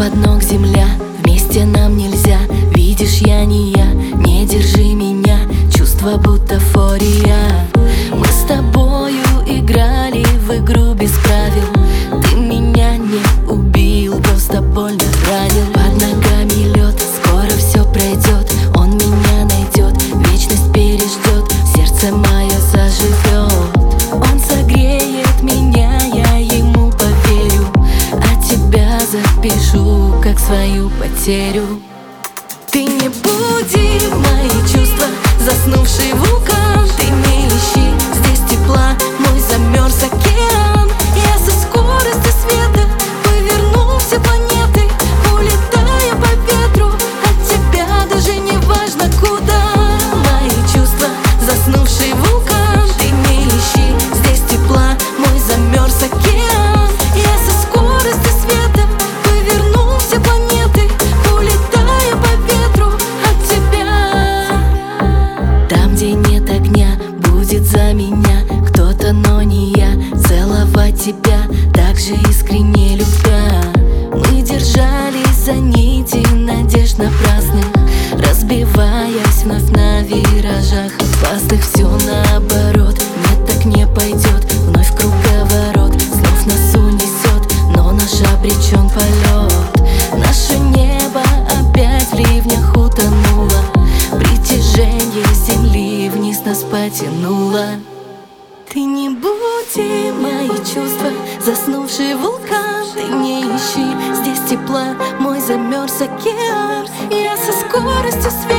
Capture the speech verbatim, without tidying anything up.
из-под ног земля, вместе нам нельзя. Видишь, я не я, не держи меня, чувство бутафория. Мы с тобою играли в игру без правил. Ты меня не убил, просто больно ранил. Под ногами лед, скоро все пройдет. Он меня найдет, вечность переждет, сердце мое заживет. Он согреет меня, я ему поверю, а тебя запишу как свою потерю. Ты не буди мои чувства, заснувший вулкан. Ты не ищи здесь тепла, мой замерз океан. Я со скоростью света поверну все планеты, улетая по ветру от тебя, даже не важно куда. Мои чувства, заснувший вулкан. Ты не ищи здесь тепла, мой замерз океан. Я со скоростью света поверну все планеты, улетая по ветру от тебя. Там, где нет огня, будет за меня кто-то, но не я. Целовать тебя так же искренне любя. Мы держались за нити надежд напрасных, разбиваясь вновь на виражах опасных. Все наоборот, нет, так не пойдет. Вновь круговорот, снов нас унесет, но наш обречен полет. Наше небо опять в ливнях утонуло, притяжение земли вниз нас потянуло. Ты не буди мои чувства, заснувший вулкан. Ты не ищи здесь тепла, мой замерз океан. Я со скоростью света